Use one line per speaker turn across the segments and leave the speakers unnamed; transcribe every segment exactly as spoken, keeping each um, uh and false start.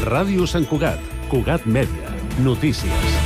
Ràdio Sant Cugat, Cugat Mèdia, notícies.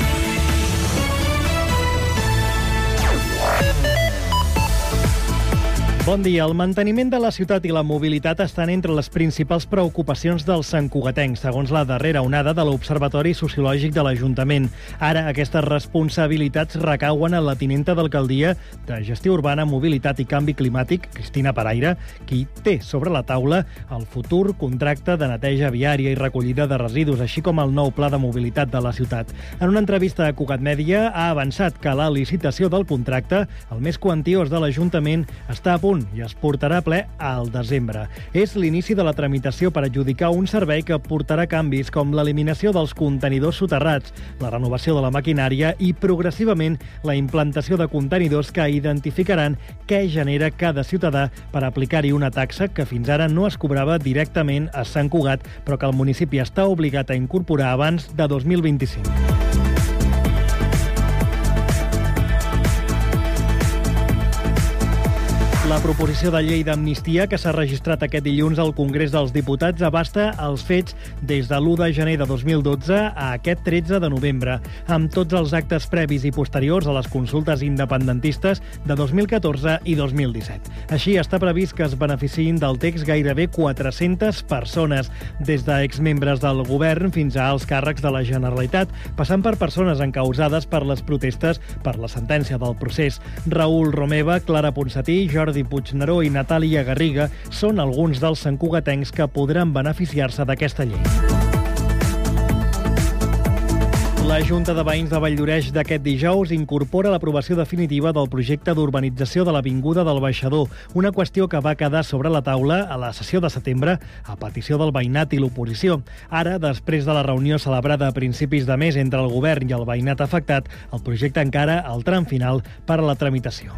Bon dia. El manteniment de la ciutat i la mobilitat estan entre les principals preocupacions dels santcugatencs, segons la darrera onada de l'Observatori Sociològic de l'Ajuntament. Ara, aquestes responsabilitats recauen en la tinenta d'alcaldia de Gestió Urbana, Mobilitat i Canvi Climàtic, Cristina Paraire, qui té sobre la taula el futur contracte de neteja viària i recollida de residus, així com el nou pla de mobilitat de la ciutat. En una entrevista a Cugat Mèdia ha avançat que la licitació del contracte, el més quantiós de l'Ajuntament, està a punt i es portarà a ple al desembre. És l'inici de la tramitació per adjudicar un servei que portarà canvis com l'eliminació dels contenidors soterrats, la renovació de la maquinària i, progressivament, la implantació de contenidors que identificaran què genera cada ciutadà per aplicar-hi una taxa que fins ara no es cobrava directament a Sant Cugat, però que el municipi està obligat a incorporar abans de dos mil vint-i-cinc. La proposició de llei d'amnistia que s'ha registrat aquest dilluns al Congrés dels Diputats abasta els fets des de l'u de gener de dos mil dotze a aquest tretze de novembre, amb tots els actes previs i posteriors a les consultes independentistes de dos mil catorze i dos mil disset. Així, està previst que es beneficiïn del text gairebé quatre-centes persones, des d'exmembres del govern fins a alts càrrecs de la Generalitat, passant per persones encausades per les protestes per la sentència del procés. Raül Romeva, Clara Ponsatí, Jordi Puigneró i Natàlia Garriga són alguns dels santcugatencs que podran beneficiar-se d'aquesta llei. La Junta de Veïns de Valldoreix d'aquest dijous incorpora l'aprovació definitiva del projecte d'urbanització de l'Avinguda del Baixador, una qüestió que va quedar sobre la taula a la sessió de setembre a petició del veïnat i l'oposició. Ara, després de la reunió celebrada a principis de mes entre el govern i el veïnat afectat, el projecte encara al tram final per a la tramitació.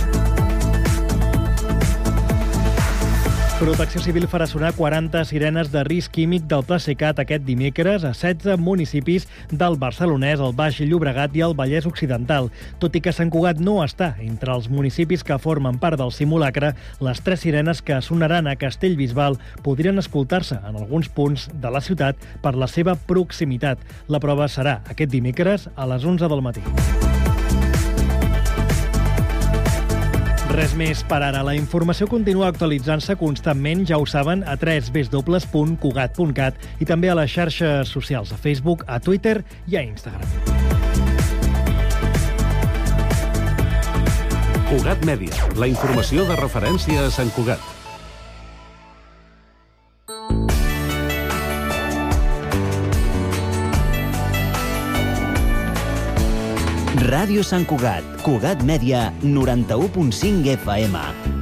Protecció Civil farà sonar quaranta sirenes de risc químic del Plasecat aquest dimecres a setze municipis del Barcelonès, el Baix Llobregat i el Vallès Occidental. Tot i que Sant Cugat no està entre els municipis que formen part del simulacre, les tres sirenes que sonaran a Castellbisbal podrien escoltar-se en alguns punts de la ciutat per la seva proximitat. La prova serà aquest dimecres a les onze del matí. Res més per ara. La informació continua actualitzant-se constantment, ja ho saben, a w w w punt cugat punt cat i també a les xarxes socials, a Facebook, a Twitter i a Instagram.
Cugat Mèdia, la informació de referència a Sant Cugat.
Ràdio Sant Cugat, Cugat Mèdia, noranta-u punt cinc F M.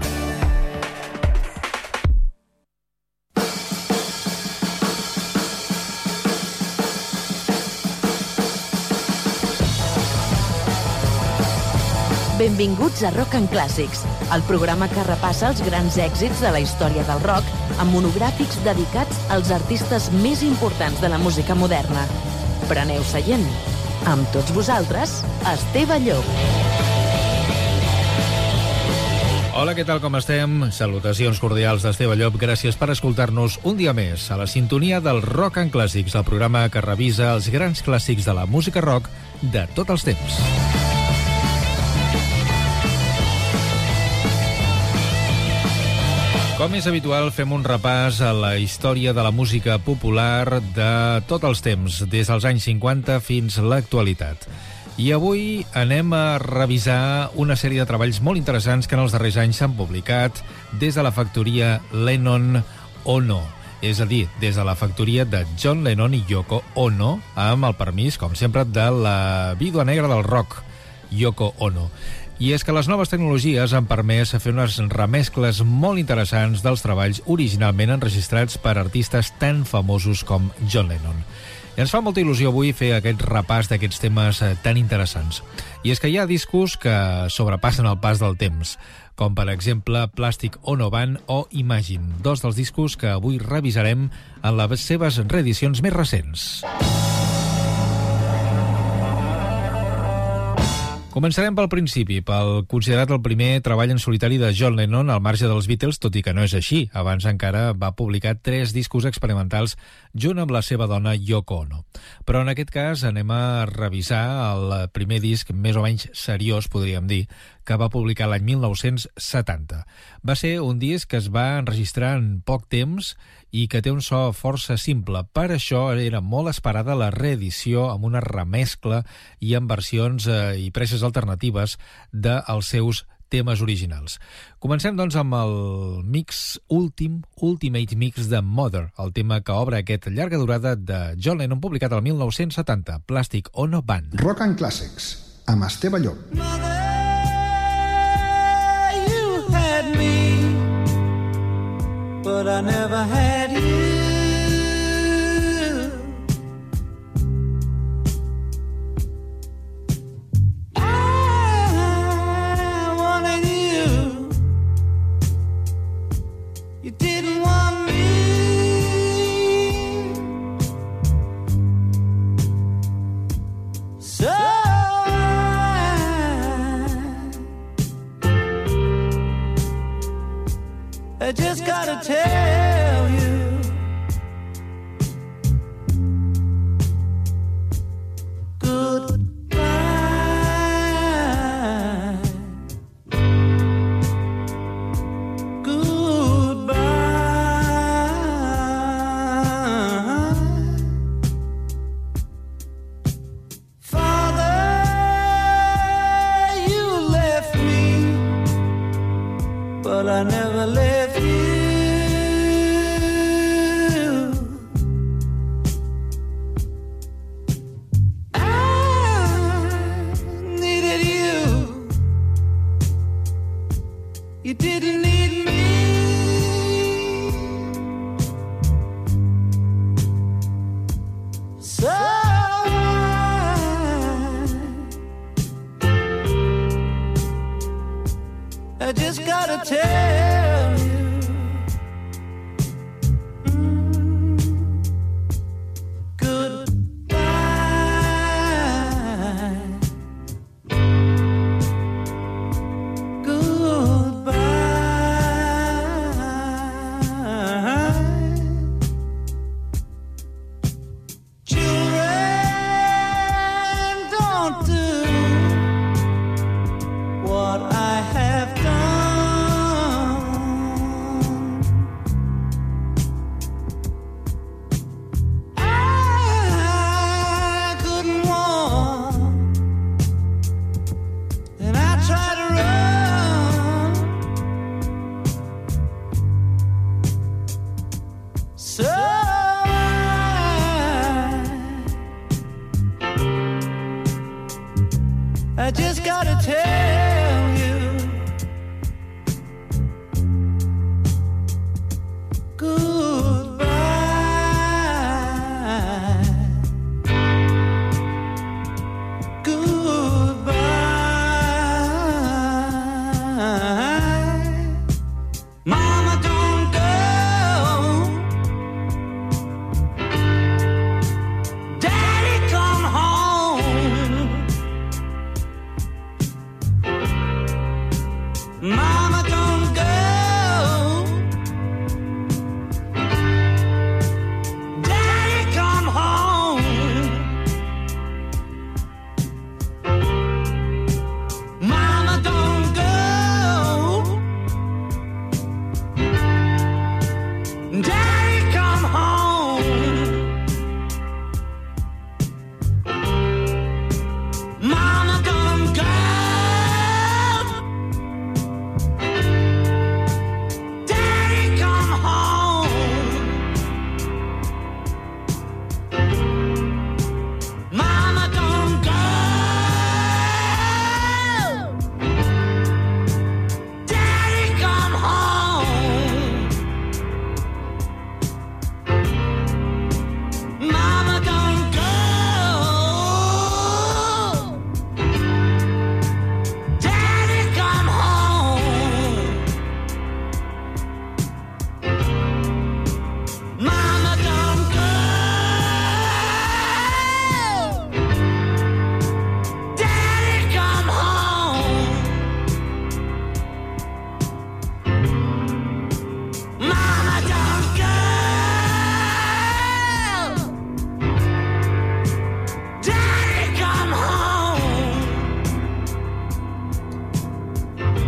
Benvinguts a Rock and Clàssics, el programa que repassa els grans èxits de la història del rock amb monogràfics dedicats als artistes més importants de la música moderna. Preneu seient. Amb tots vosaltres, Esteve Llop.
Hola, què tal, com estem? Salutacions cordials d'Esteve Llop. Gràcies per escoltar-nos un dia més a la sintonia del Rock and Clàssics, el programa que revisa els grans clàssics de la música rock de tots els temps. Com és habitual, fem un repàs a la història de la música popular de tots els temps, des dels anys cinquanta fins a l'actualitat. I avui anem a revisar una sèrie de treballs molt interessants que en els darrers anys s'han publicat des de la factoria Lennon-Ono, és a dir, des de la factoria de John Lennon i Yoko Ono, amb el permís, com sempre, de la vídua negra del rock, Yoko Ono. I és que les noves tecnologies han permès fer unes remescles molt interessants dels treballs originalment enregistrats per artistes tan famosos com John Lennon. I ens fa molta il·lusió avui fer aquest repàs d'aquests temes tan interessants. I és que hi ha discos que sobrepassen el pas del temps, com per exemple Plastic Ono Band o Imagine, dos dels discos que avui revisarem en les seves reedicions més recents. Començarem pel principi, pel considerat el primer treball en solitari de John Lennon al marge dels Beatles, tot i que no és així. Abans encara va publicar tres discos experimentals junt amb la seva dona Yoko Ono. Però en aquest cas anem a revisar el primer disc més o menys seriós, podríem dir, que va publicar l'any mil nou-cents setanta. Va ser un disc que es va enregistrar en poc temps i que té un so força simple. Per això era molt esperada la reedició amb una remescla i amb versions eh, i preses alternatives dels seus temes originals. Comencem, doncs, amb el mix últim, Ultimate Mix de Mother, el tema que obre aquesta llarga durada de John Lennon, publicat el mil nou-cents setanta, Plastic Ono Band.
Rock and Classics, amb Esteve Llop.
Mother, you had me, but I never had you. I wanted you. You didn't want me. So I just gotta tell you, goodbye. Goodbye. Father, you left me, but I never left you.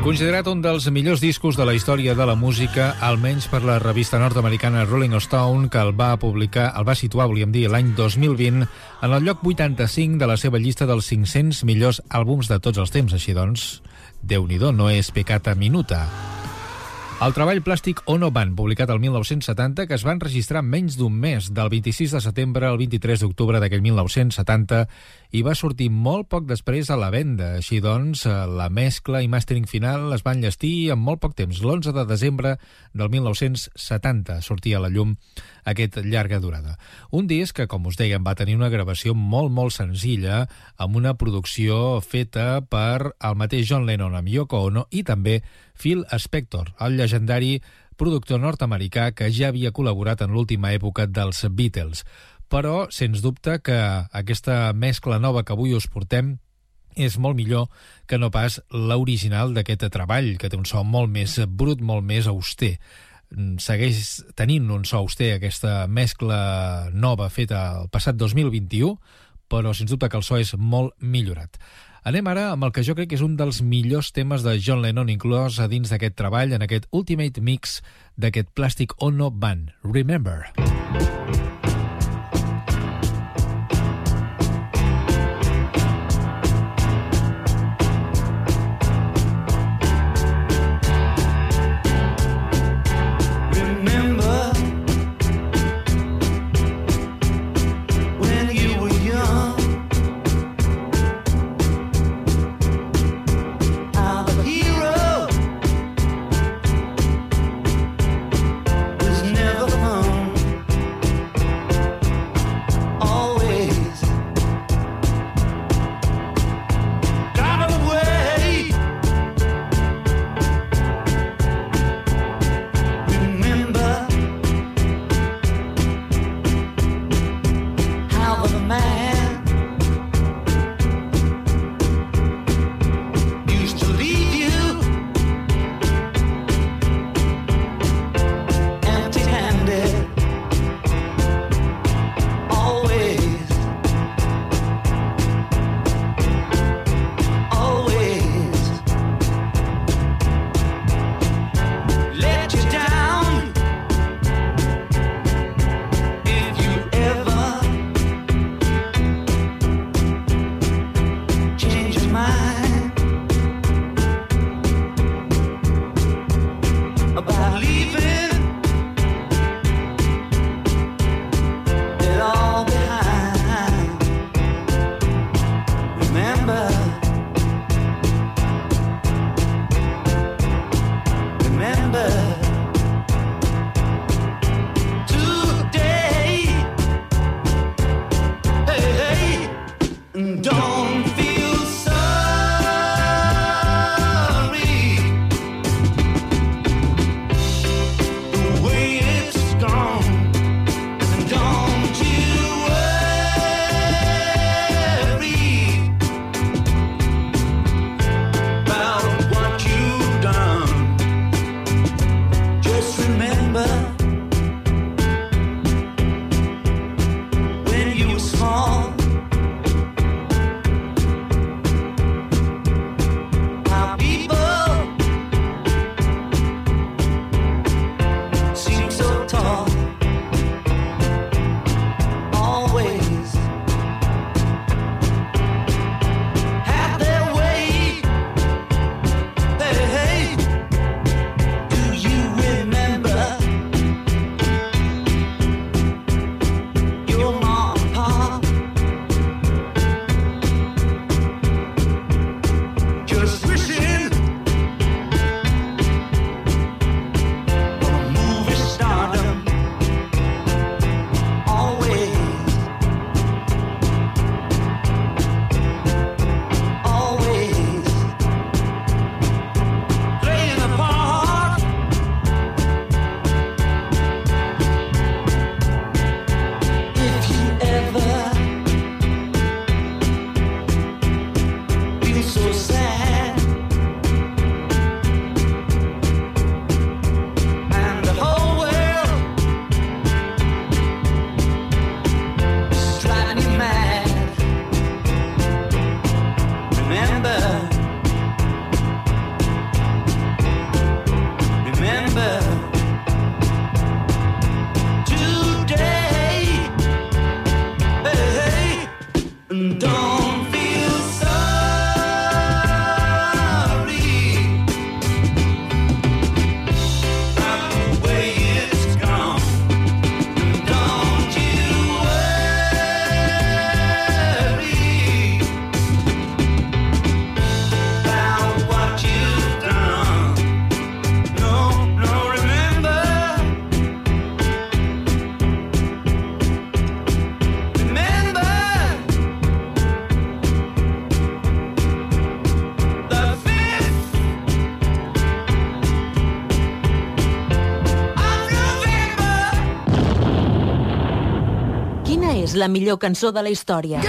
Considerat un dels millors discos de la història de la música, almenys per la revista nord-americana Rolling Stone, que el va publicar, el va situar, volíem dir, l'any dos mil vint, en el lloc vuitanta-cinc de la seva llista dels cinc-cents millors àlbums de tots els temps. Així doncs, Déu-n'hi-do, no és peccata minuta. El treball Plastic Ono Band, publicat el mil nou-cents setanta, que es va enregistrar en menys d'un mes, del vint-i-sis de setembre al vint-i-tres d'octubre d'aquell mil nou-cents setanta, i va sortir molt poc després a la venda. Així doncs, la mescla i màstering final es van enllestir en molt poc temps. L'onze de desembre del mil nou-cents setanta sortia a la llum aquest llarga durada. Un disc que, com us dèiem, va tenir una gravació molt, molt senzilla, amb una producció feta per el mateix John Lennon amb Yoko Ono i també Phil Spector, el llegendari productor nord-americà que ja havia col·laborat en l'última època dels Beatles. Però, sens dubte, que aquesta mescla nova que avui us portem és molt millor que no pas l'original d'aquest treball, que té un so molt més brut, molt més auster. Segueix tenint un so auster aquesta mescla nova feta el passat dos mil vint-i-u, però sens dubte que el so és molt millorat. Anem ara amb el que jo crec que és un dels millors temes de John Lennon inclòs a dins d'aquest treball, en aquest Ultimate Mix d'aquest Plastic Ono Band, Remember.
Never come
és la millor cançó de la història?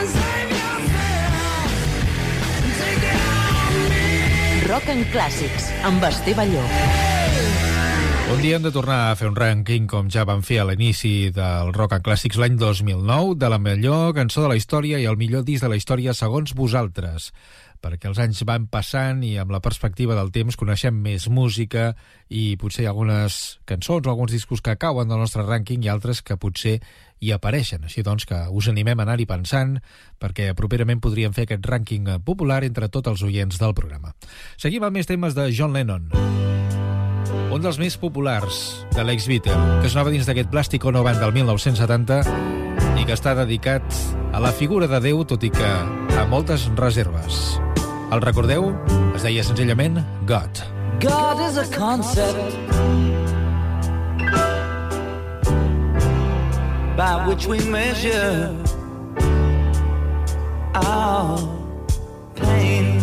Rock and Clàssics, amb Esteve Llop.
Un dia hem de tornar a fer un rànquing com ja vam fer a l'inici del Rock and Clàssics l'any dos mil nou, de la millor cançó de la història i el millor disc de la història segons vosaltres, perquè els anys van passant i amb la perspectiva del temps coneixem més música i potser hi ha algunes cançons o alguns discos que cauen del nostre rànquing i altres que potser hi apareixen. Així doncs que us animem a anar-hi pensant perquè properament podríem fer aquest rànquing popular entre tots els oients del programa. Seguim amb més temes de John Lennon, un dels més populars de l'ex-Beatle, que sonava dins d'aquest Plastic Ono Band del mil nou-cents setanta i que està dedicat a la figura de Déu, tot i que a moltes reserves. El recordeu? Es deia senzillament God.
God is a concept by which we measure our pain.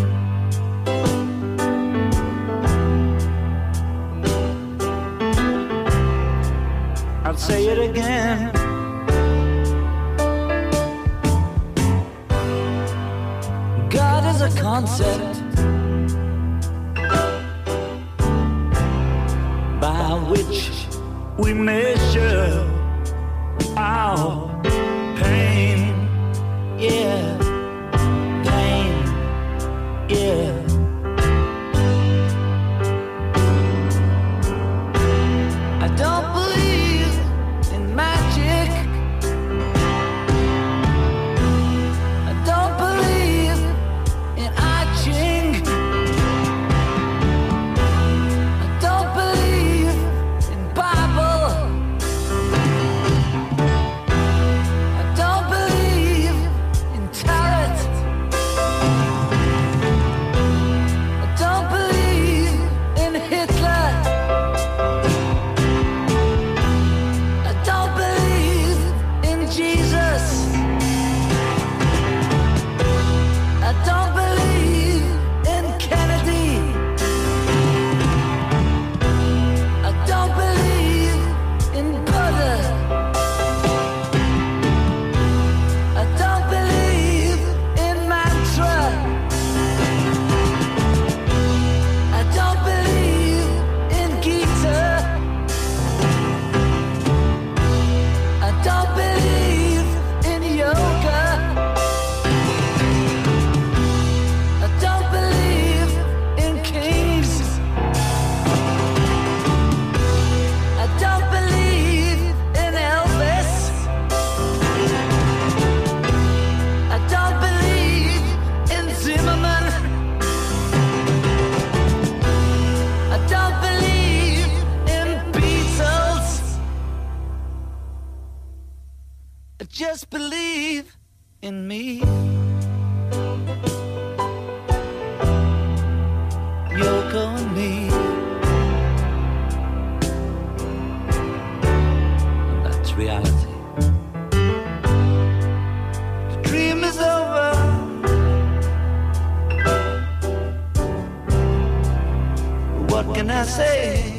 I'll say it again. God is a concept by which we measure our pain. Yeah, pain. Yeah. I don't believe in magic. I don't believe in I Ching. I don't believe in Bible. I don't believe in tarot. I don't believe in Hitler. I don't believe in Jesus. I don't believe in Kennedy. I don't believe in Buddha. I don't believe in mantra. I don't believe in Gita. I don't believe in yoga. I don't believe in kings. I don't believe in Elvis. I don't believe in Zimmerman. I don't believe in Beatles. I just believe in me. Yoko and me. And that's reality. The dream is over. What can I say?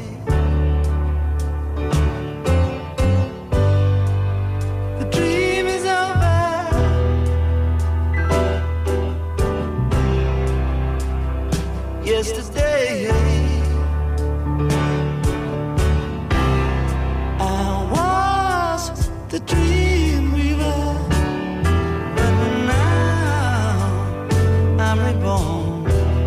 The dream is over. Yesterday I was the dream weaver, but now I'm reborn.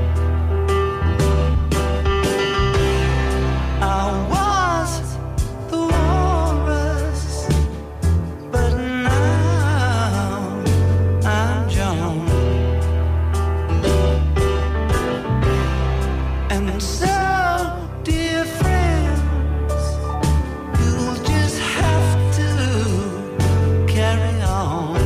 I was the walrus, but now I'm John. And so, dear friends, you'll just have to carry on.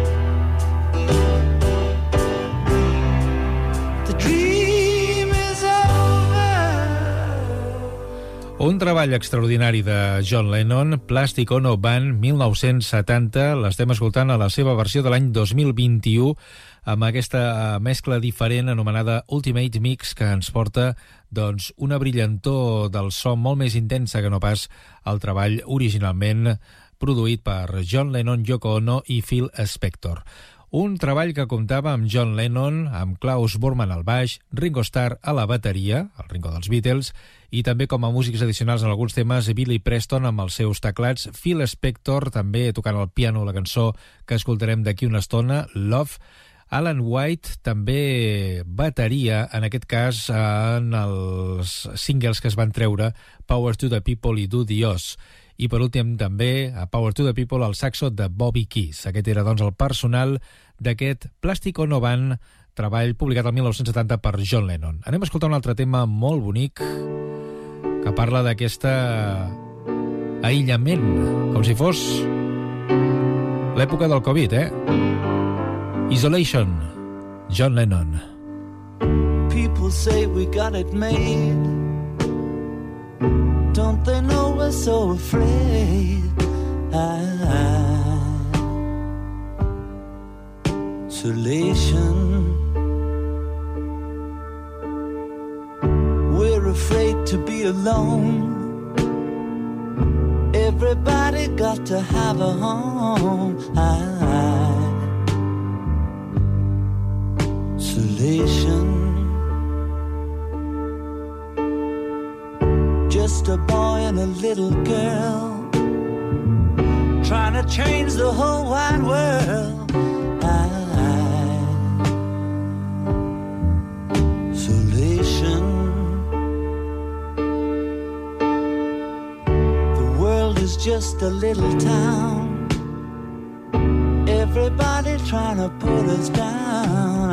The dream is over.
Un treball extraordinari de John Lennon, Plastic Ono Band, mil nou-cents setanta. L'estem escoltant a la seva versió de l'any dos mil vint-i-u, amb aquesta mescla diferent anomenada Ultimate Mix, que ens porta doncs, una brillantor del so molt més intensa que no pas el treball originalment produït per John Lennon, Yoko Ono i Phil Spector. Un treball que comptava amb John Lennon, amb Klaus Voormann al baix, Ringo Starr a la bateria, el Ringo dels Beatles, i també com a músics addicionals en alguns temes Billy Preston amb els seus teclats, Phil Spector també tocant el piano la cançó que escoltarem d'aquí una estona, Love, Alan White també bateria, en aquest cas en els singles que es van treure, Power to the People i Do the Oz. I per últim també a Power to the People el saxo de Bobby Keys. Aquest era doncs el personal d'aquest Plastic Ono Band, treball publicat el mil nou-cents setanta per John Lennon. Anem a escoltar un altre tema molt bonic que parla d'aquest aïllament, com si fos l'època del Covid, eh? Isolation, John Lennon.
People say we got it made. Don't they know we're so afraid? Isolation. We're afraid to be alone. Everybody got to have a home. Isolation. Just a boy and a little girl trying to change the whole wide world. Isolation. The world is just a little town. Everybody trying to put us down.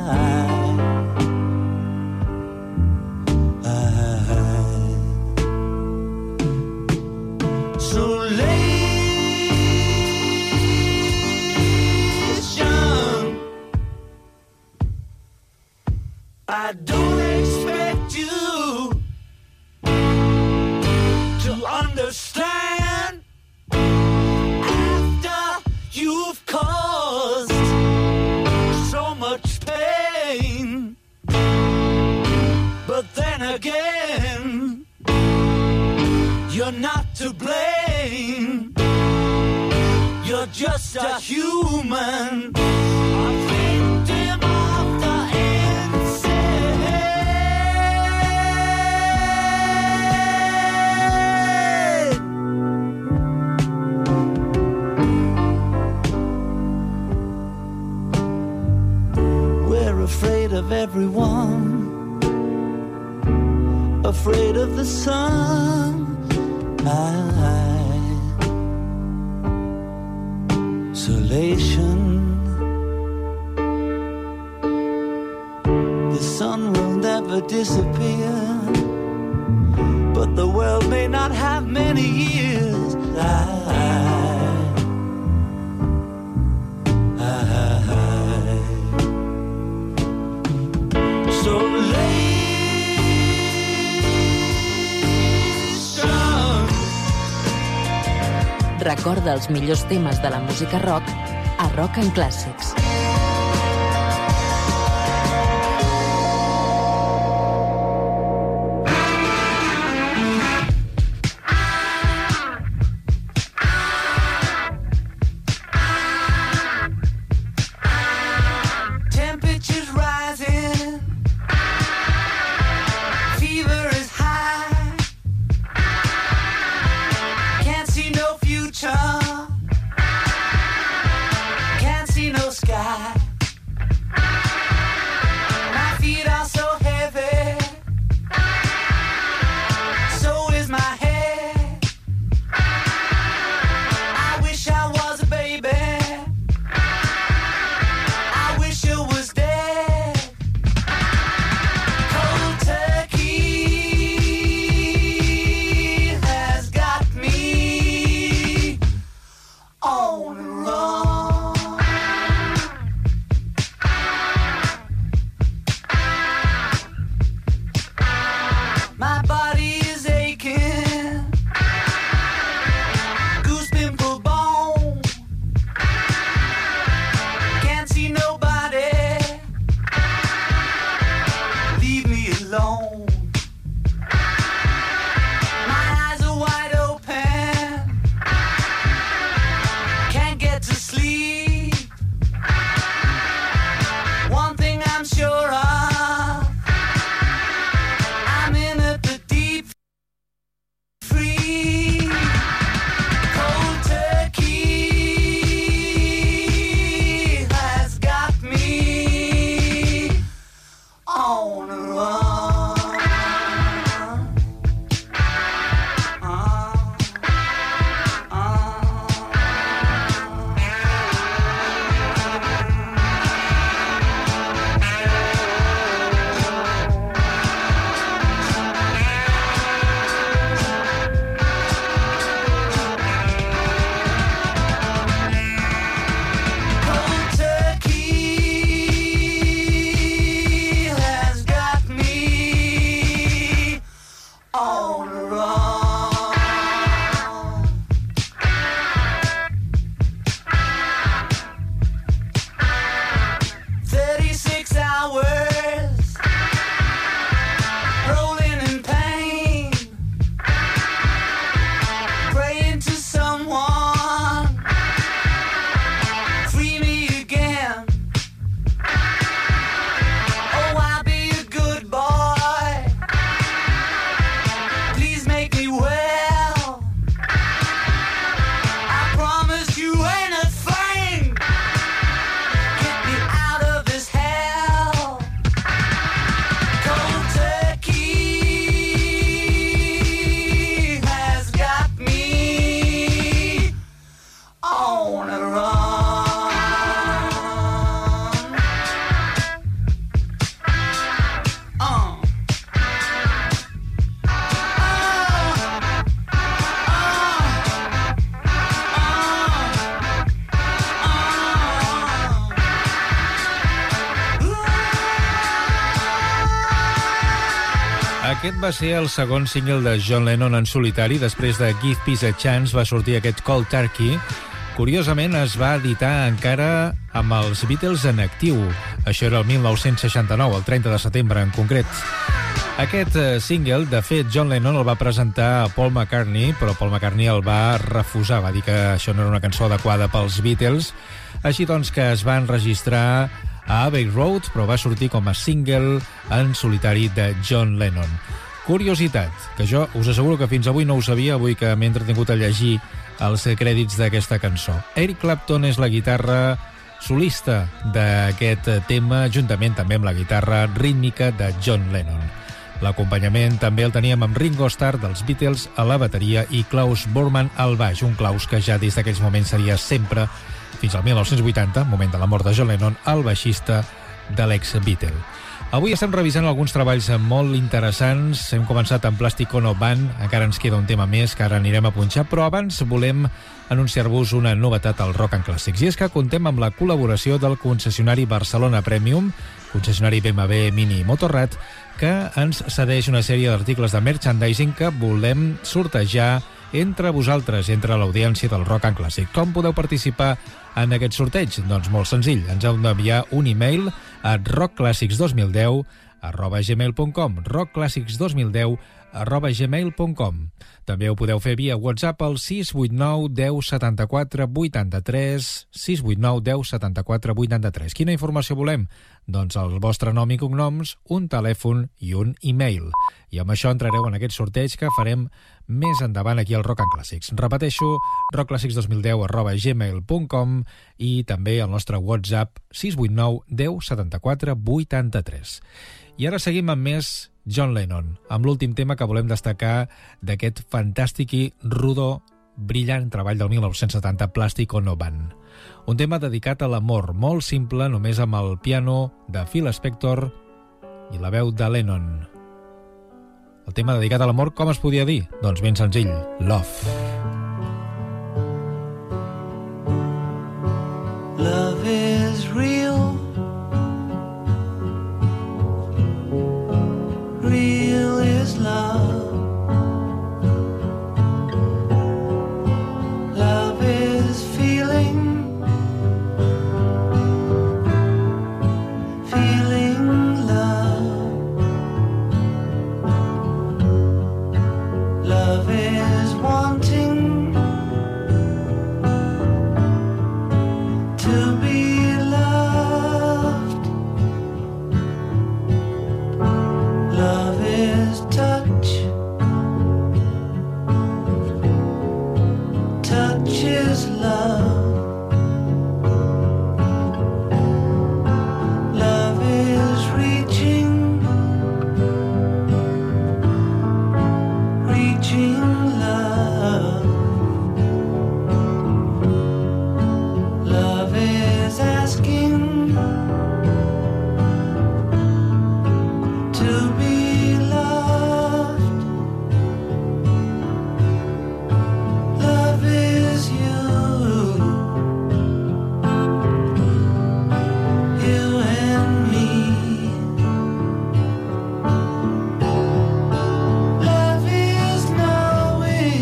I don't expect you to understand after you've caused so much pain. But then again, you're not to blame. You're just a human, a victim of the afraid of everyone, afraid of the sun. Isolation. The sun will never disappear, but the world may not have many years.
Recorda els millors temes de la música rock a Rock and Classics.
Sky.
Aquest va ser el segon single de John Lennon en solitari. Després de Give Peace a Chance va sortir aquest Cold Turkey. Curiosament, es va editar encara amb els Beatles en actiu. Això era el mil nou-cents seixanta-nou, el trenta de setembre en concret. Aquest single, de fet, John Lennon el va presentar a Paul McCartney, però Paul McCartney el va refusar, va dir que això no era una cançó adequada pels Beatles. Així doncs que es va enregistrar a Abbey Road, però va sortir com a single en solitari de John Lennon. Curiositat, que jo us asseguro que fins avui no ho sabia, avui que m'he entretingut a llegir els crèdits d'aquesta cançó. Eric Clapton és la guitarra solista d'aquest tema, juntament també amb la guitarra rítmica de John Lennon. L'acompanyament també el teníem amb Ringo Starr dels Beatles a la bateria i Klaus Bormann al baix, un Klaus que ja des d'aquells moments seria sempre, fins al mil nou-cents vuitanta, moment de la mort de John Lennon, el baixista de l'ex-Beatle. Avui estem revisant alguns treballs molt interessants. Hem començat amb Plastic Ono Band, encara ens queda un tema més que ara anirem a punxar, però abans volem anunciar-vos una novetat al Rock and Classics, i és que contem amb la col·laboració del concessionari Barcelona Premium, concessionari B M W Mini Motorrad, que ens cedeix una sèrie d'articles de merchandising que volem sortejar entre vosaltres, entre l'audiència del Rock and Classic. Com podeu participar en aquest sorteig? Doncs molt senzill, ens heu d'enviar un e-mail a rockclassics dos mil deu arroba gmail punt com, rockclassics dos mil deu arroba gmail punt com. També ho podeu fer via WhatsApp al sis vuit nou deu setanta-quatre vuitanta-tres, sis vuit nou deu setanta-quatre vuitanta-tres. Quina informació volem? Doncs el vostre nom i cognoms, un telèfon i un e-mail. I amb això entrareu en aquest sorteig que farem més endavant aquí al Rock and Classics. Repeteixo, rockclassics dos mil deu arroba gmail punt com i també el nostre WhatsApp sis vuit nou deu setanta-quatre vuitanta-tres. I ara seguim amb més John Lennon, amb l'últim tema que volem destacar d'aquest fantàstic i rodó, brillant treball del mil nou-cents setanta, Plastic Ono Band. Un tema dedicat a l'amor, molt simple, només amb el piano de Phil Spector i la veu de Lennon. El tema dedicat a l'amor, com es podia dir? Doncs ben senzill, Love.
Love is real. Real is love. Love is feeling. Feeling love. Love is wanting to be loved. Love is touch. Touch is love. Love is reaching. Reaching love. Love is asking to be loved. Love is you. You and me. Love is knowing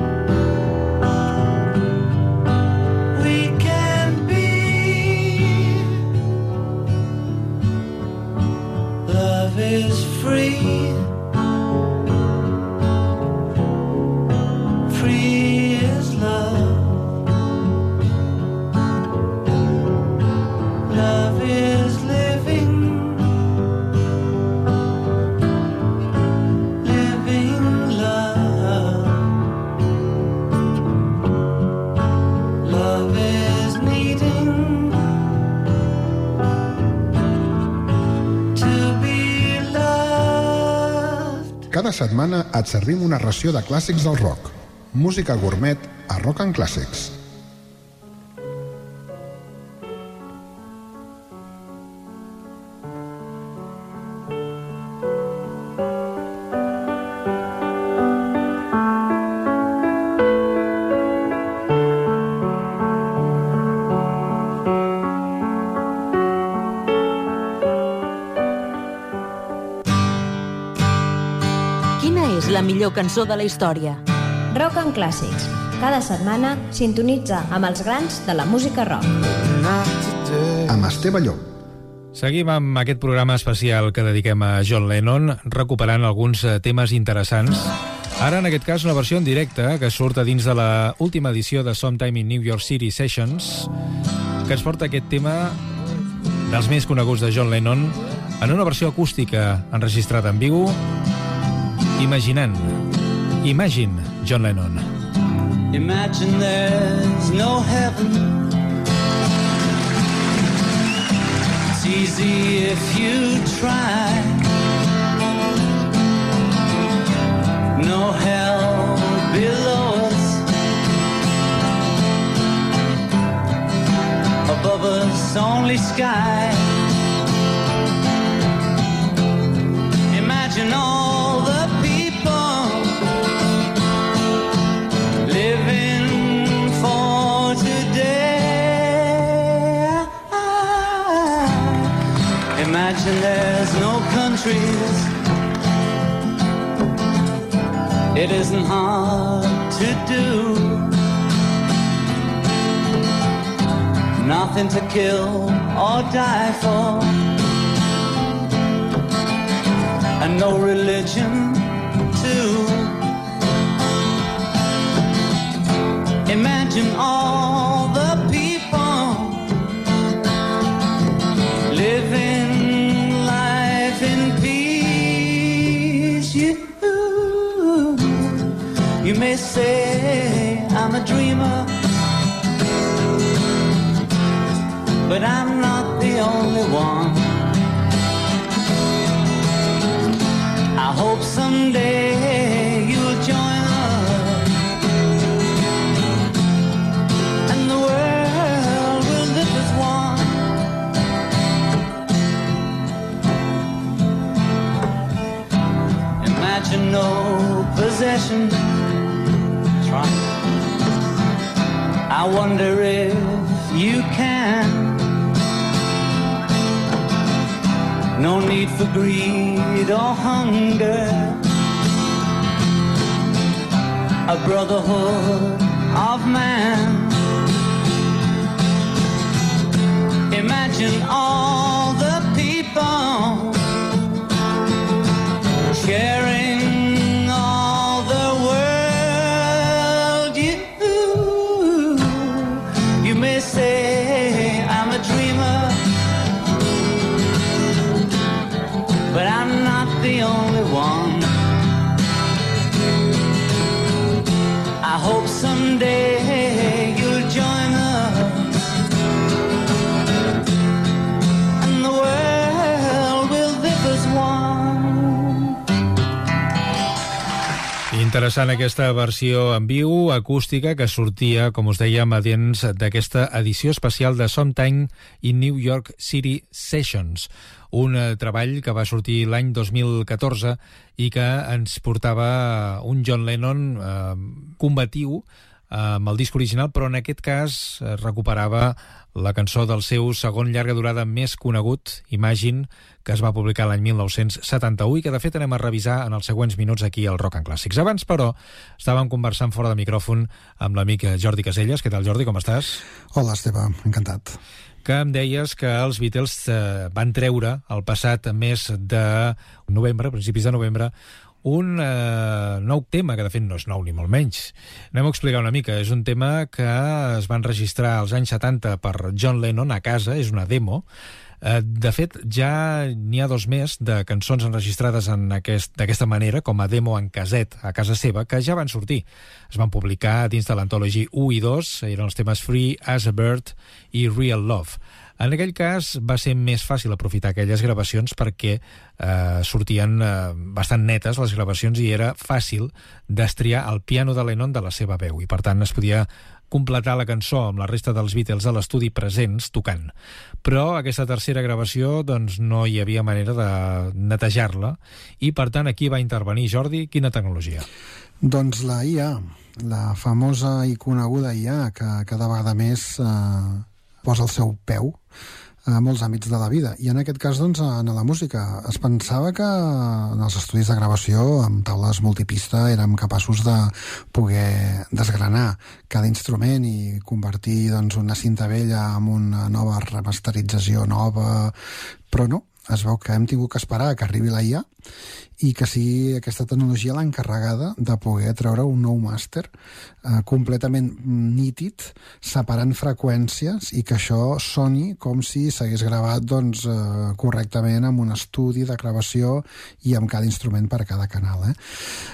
we can be. Love is free. Free is love. Love is living. Living love. Love is needing to be loved.
Cada setmana et servim una ració de clàssics del rock. Música gourmet a Rock and Classics.
millor cançó de la història.
Rock and Clàssics. Cada setmana sintonitza amb els grans de la música rock.
Amb Esteve Llop.
Seguim amb aquest programa especial que dediquem a John Lennon, recuperant alguns temes interessants. Ara, en aquest cas, una versió en directe que surt a dins de la última edició de Sometime in New York City Sessions, que ens porta aquest tema dels més coneguts de John Lennon en una versió acústica enregistrada en viu, imaginant, Imagine John Lennon.
Imagine there's no heaven. It's easy if you try. No hell below us. Above us only sky. Imagine all the people living for today. Imagine there's no countries. It isn't hard to do. Nothing to kill or die for. And no religion too. Imagine all the people living life in peace. You, you may say I'm a dreamer, but I'm not the only one. I hope someday you'll join us, and the world will live as one. Imagine no possession. Try. I wonder if you can. No need for greed or hunger. A brotherhood of man. Imagine all the people sharing all the world. You, you may say I'm a dreamer, but I'm not the only one. I hope someday you'll join us, and the world will live as one.
Interessant aquesta versió en viu, acústica, que sortia, com us dèiem, a dins d'aquesta edició especial de Sometime in New York City Sessions, un eh, treball que va sortir l'any dos mil catorze i que ens portava un John Lennon eh, combatiu eh, amb el disc original, però en aquest cas eh, recuperava la cançó del seu segon llarga durada més conegut, Imagine, que es va publicar l'any mil nou-cents setanta-u i que de fet anem a revisar en els següents minuts aquí al Rock and Clàssics. Abans, però, estàvem conversant fora de micròfon amb l'amic Jordi Caselles. Què tal, Jordi, com estàs?
Hola, Esteve, encantat.
Que em deies que els Beatles eh, van treure el passat mes de novembre, principis de novembre, un eh, nou tema, que de fet no és nou ni molt menys. Anem a explicar una mica. És un tema que es va enregistrar als anys setanta per John Lennon a casa, és una demo. Eh, de fet, ja n'hi ha dos més de cançons enregistrades en aquest, d'aquesta manera, com a demo en caset a casa seva, que ja van sortir. Es van publicar dins de l'Anthology u i dos, eren els temes Free as a Bird i Real Love. En aquell cas va ser més fàcil aprofitar aquelles gravacions perquè eh, sortien eh, bastant netes les gravacions i era fàcil destriar el piano de Lennon de la seva veu i per tant es podia completar la cançó amb la resta dels Beatles a l'estudi presents tocant. Però aquesta tercera gravació doncs, no hi havia manera de netejar-la i per tant aquí va intervenir Jordi. Quina tecnologia?
Doncs la I A, la famosa i coneguda I A que cada vegada més eh, posa el seu peu a molts àmbits de la vida. I en aquest cas, doncs, en la música. Es pensava que en els estudis de gravació, amb taules multipista, érem capaços de poder desgranar cada instrument i convertir, doncs, una cinta vella en una nova remasterització nova, però no. Es veu que hem tingut que esperar que arribi la I A i que sigui aquesta tecnologia l'encarregada de poder treure un nou màster eh, completament nítid, separant freqüències i que això soni com si s'hagués gravat doncs, eh, correctament en un estudi de gravació i amb cada instrument per cada canal. Eh?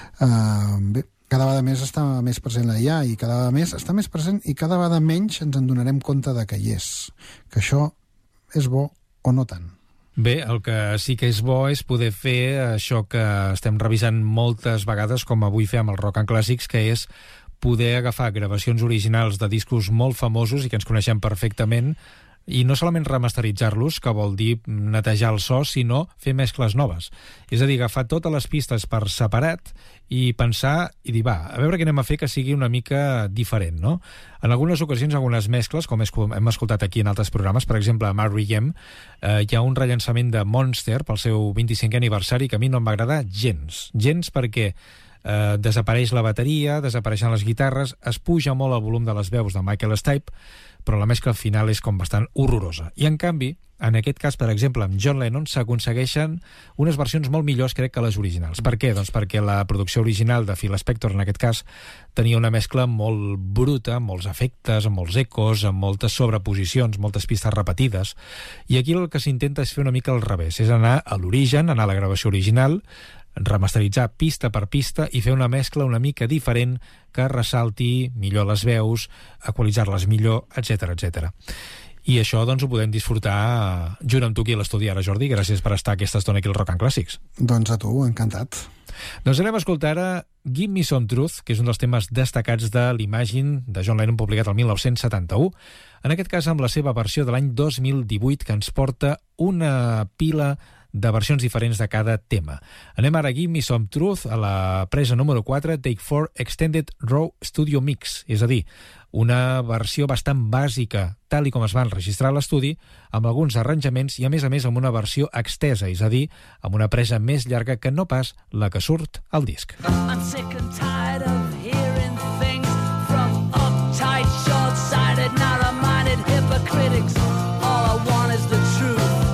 Eh, bé, cada vegada més està més present la I A i cada vegada més està més present i cada vegada menys ens en donarem compte de que hi és, que això és bo o no tant.
Bé, el que sí que és bo és poder fer això que estem revisant moltes vegades, com avui fem amb el Rock and Classics, que és poder agafar gravacions originals de discos molt famosos i que ens coneixem perfectament i no solament remasteritzar-los, que vol dir netejar el so, sinó fer mescles noves. És a dir, agafar totes les pistes per separat i pensar i dir, va, a veure què anem a fer que sigui una mica diferent, no? En algunes ocasions, algunes mescles, com hem escoltat aquí en altres programes, per exemple, a R E M, eh, hi ha un rellançament de Monster pel seu vint-i-cinquè aniversari que a mi no em va agradar gens. Gens perquè eh, desapareix la bateria, desapareixen les guitarres, es puja molt el volum de les veus de Michael Stipe, però la mescla final és com bastant horrorosa. I en canvi, en aquest cas, per exemple, amb John Lennon s'aconsegueixen unes versions molt millors, crec, que les originals. Per què? Doncs perquè la producció original de Phil Spector, en aquest cas, tenia una mescla molt bruta, amb molts efectes, amb molts ecos, amb moltes sobreposicions, moltes pistes repetides. I aquí el que s'intenta és fer una mica al revés, és anar a l'origen, anar a la gravació original, remasteritzar pista per pista i fer una mescla una mica diferent que ressalti millor les veus, equalitzar-les millor, etcètera, etcètera. I això doncs ho podem disfrutar junt amb tu aquí a l'estudi ara, Jordi. Gràcies per estar aquesta estona aquí al Rock and Classics.
Doncs a tu, encantat.
Doncs anem a escoltar ara Give Me Some Truth, que és un dels temes destacats de l'Imagine de John Lennon, publicat el mil nou-cents setanta-u. En aquest cas amb la seva versió de l'any dos mil divuit, que ens porta una pila de versions diferents de cada tema. Anem ara a Give Me Some Truth, a la presa número quatre, Take four Extended Raw Studio Mix, és a dir, una versió bastant bàsica, tal i com es va enregistrar a l'estudi, amb alguns arranjaments i, a més a més, amb una versió extesa, és a dir, amb una presa més llarga que no pas la que surt al disc.
I'm sick and tired of hearing things from uptight, short-sighted, narrow-minded hypocritics. All I want is the truth.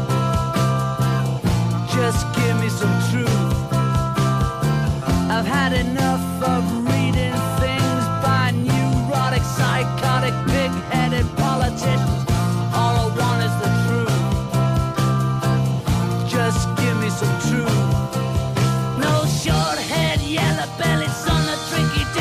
Just give me some truth. I've had enough of reading things by neurotic, psychotic, pig-headed politicians. All I want is the truth. Just give me some truth. No short-haired, yellow-bellied son of tricky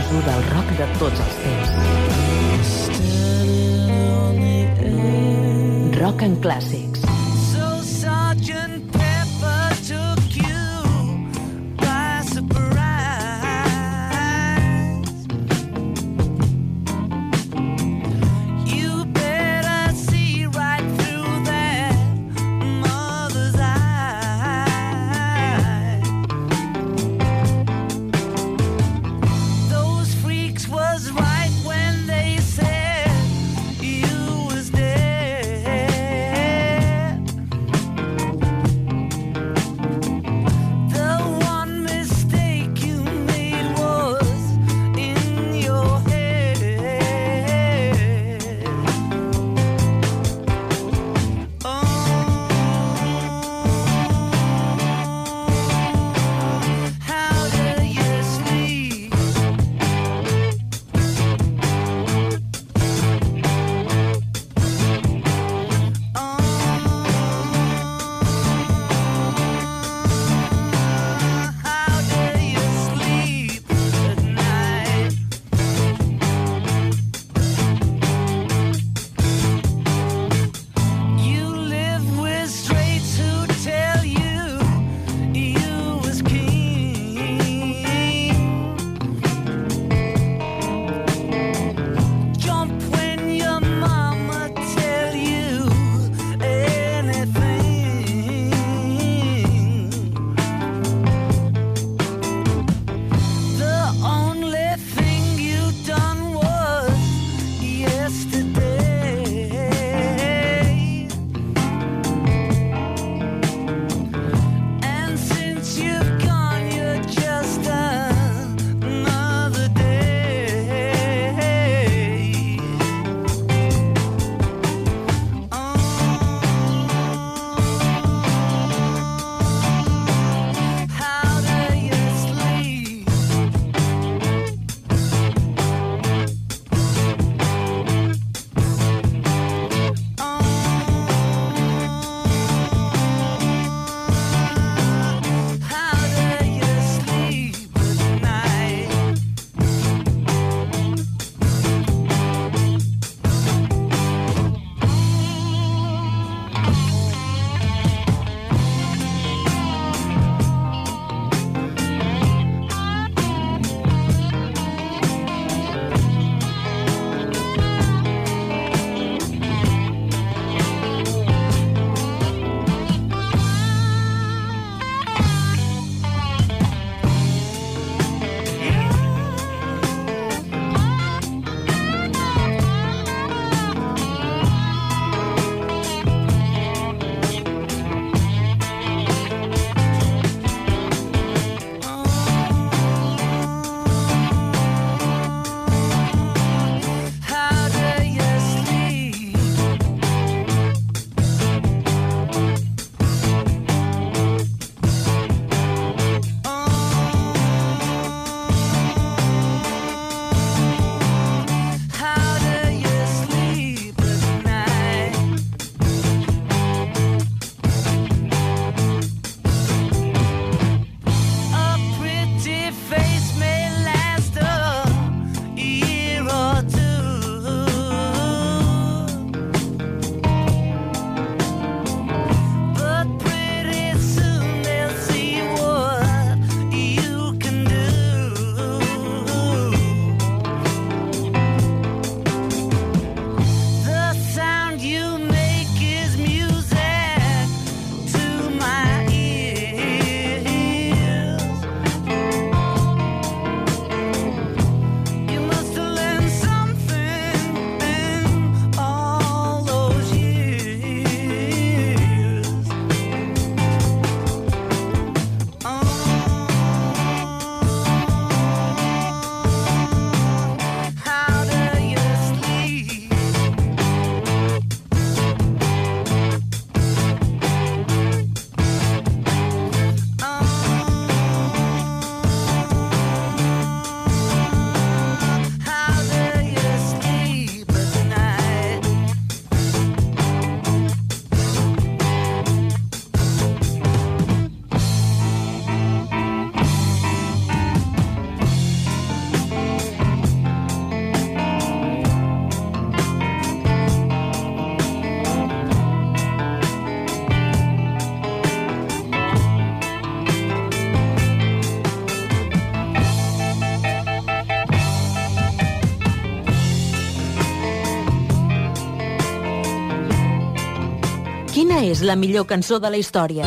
tu del rock de tots els temps. Rock and Clàssics.
So Sergeant Pepper took you by surprise. You better see right through that mother's eye. Those freaks was right when they said you was dead.
Quina és la millor cançó de la història?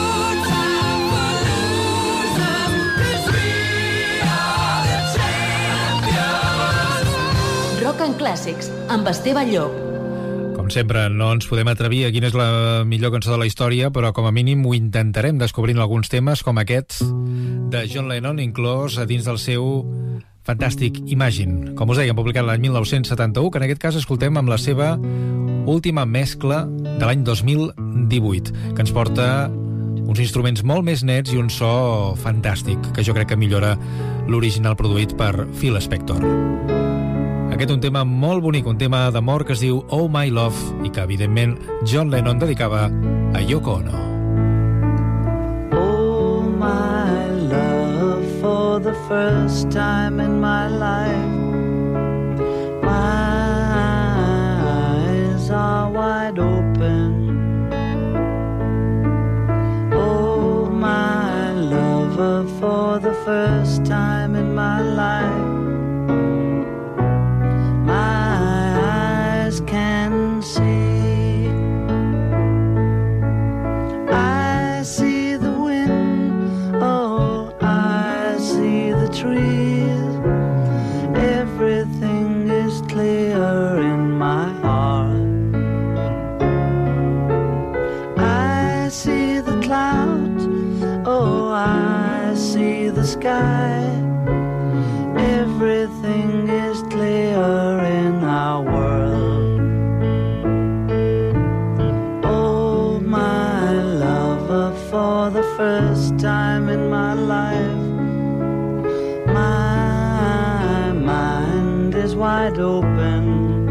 Rock and Clàssics, amb Esteve Llop.
Com sempre, no ens podem atrevir a quina és la millor cançó de la història, però com a mínim ho intentarem descobrint alguns temes com aquests de John Lennon, inclòs a dins del seu fantàstic Imagine. Com us deia, publicat l'any mil nou-cents setanta-u, que en aquest cas escoltem amb la seva última mescla de l'any dos mil divuit, que ens porta uns instruments molt més nets i un so fantàstic, que jo crec que millora l'original produït per Phil Spector. Aquest un tema molt bonic, un tema d'amor que es diu Oh My Love i que, evidentment, John Lennon dedicava a Yoko Ono.
Oh my love, for the first time in my life my eyes are wide open. Oh my lover, for the first time in my life can see. I see the wind, oh, I see the trees. Everything is clear in my heart. I see the clouds, oh, I see the sky. Everything is clear in our world. For the first time in my life my mind is wide open.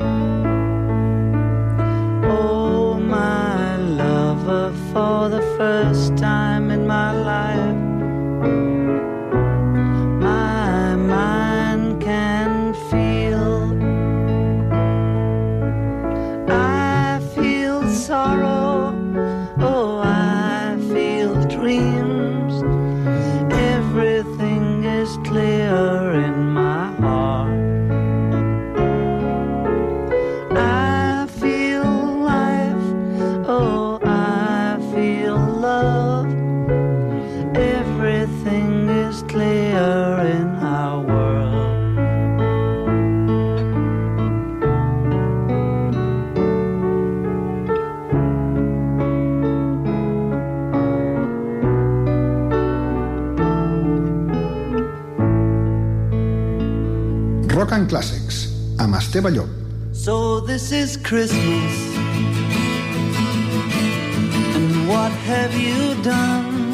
Oh my lover, for the first time in my life my mind can feel. I feel sorrow, oh I dreams. Everything is clear in my heart. I feel life, oh I feel love. Everything is clear in our world.
Rock and Classics, amb Esteve Llop.
So this is Christmas, and what have you done?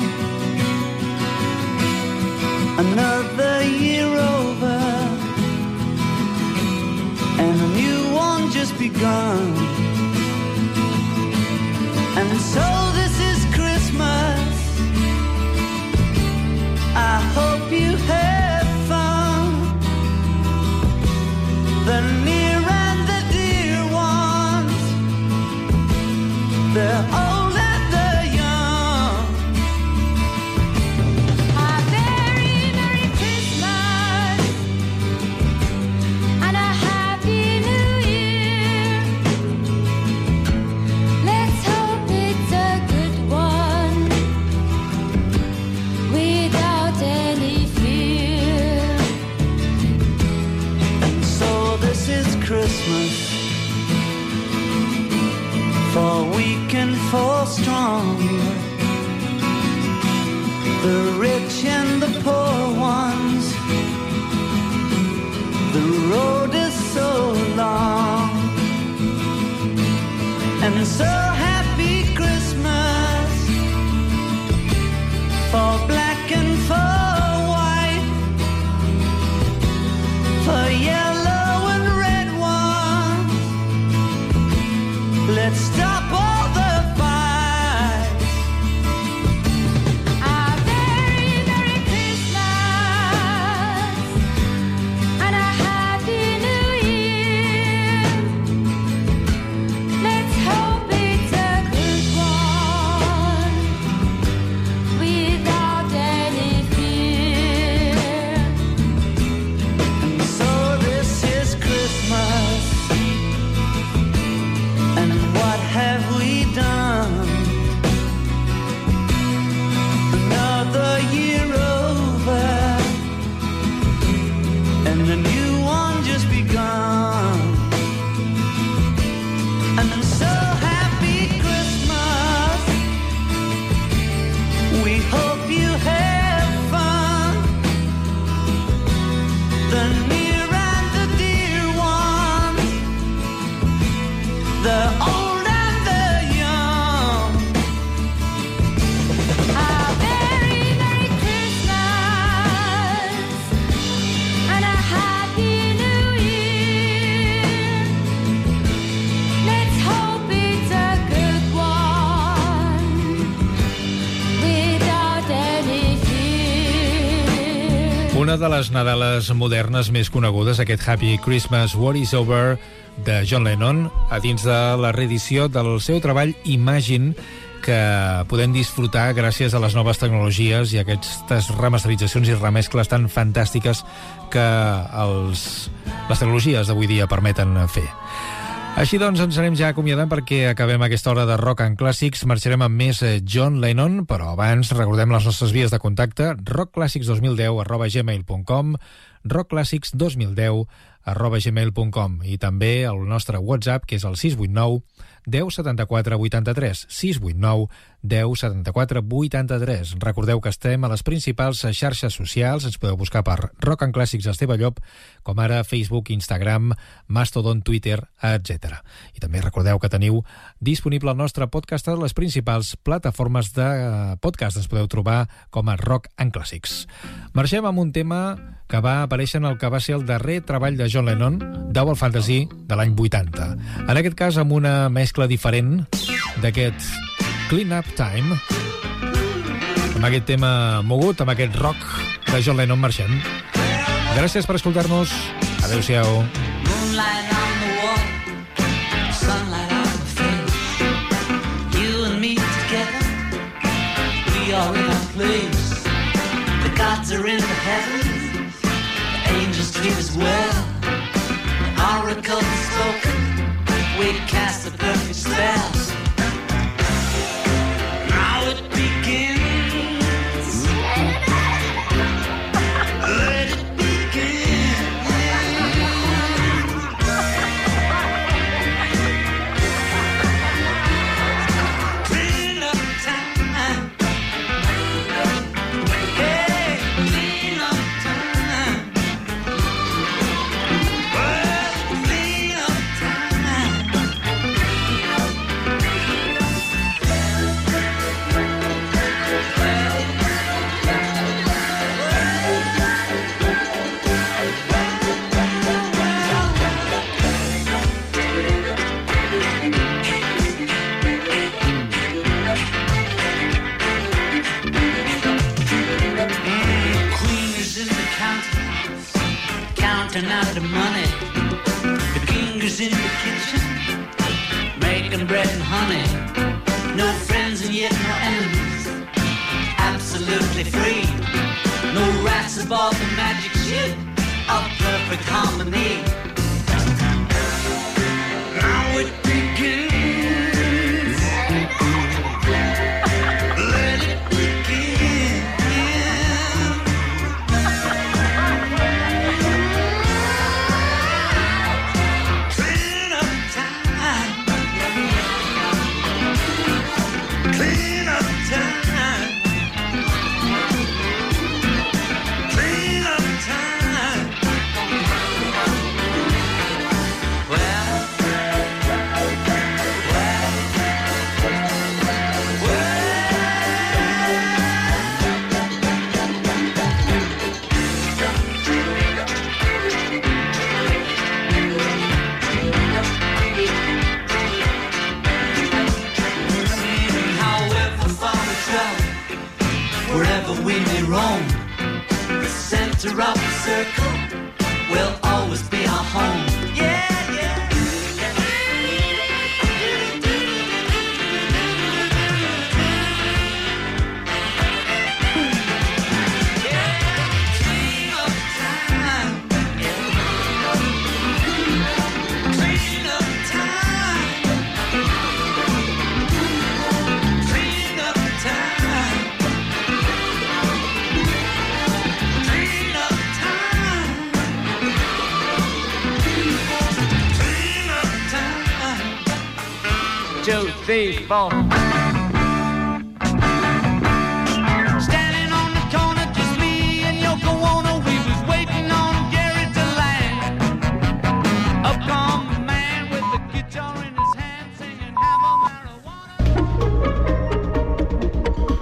Another year over, and a new one just begun. And so this is Christmas, I hope you have fun. The near and the dear ones, the old and the young.
A very Merry Christmas and a Happy New Year. Let's hope it's a good one without any fear.
And so this is Christmas, for weak and for strong, the rich and the poor ones. The road is so long, and so happy Christmas for black and for white, for yellow and red ones. Let's stop all the fights.
A very Merry Christmas and a Happy New Year. Let's hope it's a good one without
una de les Nadales modernes més conegudes, aquest Happy Christmas, War is Over, de John Lennon, a dins de la reedició del seu treball Imagine, que podem disfrutar gràcies a les noves tecnologies i a aquestes remasteritzacions i remescles tan fantàstiques que els, les tecnologies d'avui dia permeten fer. Així doncs, ens anem ja acomiadant perquè acabem aquesta hora de Rock and Clàssics. Marxarem amb més John Lennon, però abans recordem les nostres vies de contacte: rockclàssics dos mil deu arroba gmail punt com, rockclàssics dos mil deu arroba gmail punt com, i també el nostre WhatsApp, que és el sis vuit nou deu setanta-quatre vuitanta-tres, sis vuit nou deu setanta-quatre vuitanta-tres. Recordeu que estem a les principals xarxes socials, ens podeu buscar per Rock and Clàssics Esteve Llop, com ara Facebook, Instagram, Mastodon, Twitter, etcètera. I també recordeu que teniu disponible el nostre podcast a les principals plataformes de podcast. Ens podeu trobar com a Rock and Clàssics. Marxem amb un tema que va aparèixer en el que va ser el darrer treball de John Lennon, Double Fantasy, de l'any vuitanta. En aquest cas amb una mescla diferent d'aquest Clean Up Time, amb aquest tema mogut, amb aquest rock de John Lennon. Marxem. Gràcies per escoltar-nos. Adéu-siau.
Moonlight on the wall, sunlight on the face. You and me together, we are in our place. The gods are in the heavens, the angels treat us well. The oracles are spoken, we cast a perfect spell. Now it begins. Let it begin. Clean up time. Hey, clean up time. Well, clean up time. Queen is in the counting, counting out the money. The king is in the kitchen, making bread and honey. No friends and yet no enemies, absolutely free. No rats aboard the magic ship of perfect harmony. Now it begins. Let it begin. Clean up time. Clean up time. Clean up time. Well, however far we travel, wherever we may roam, the center of the circle will always be our home. Yeah, yeah. Clean up time. Clean up time. Clean up time. Clean up time. Clean up time. Two, three, four.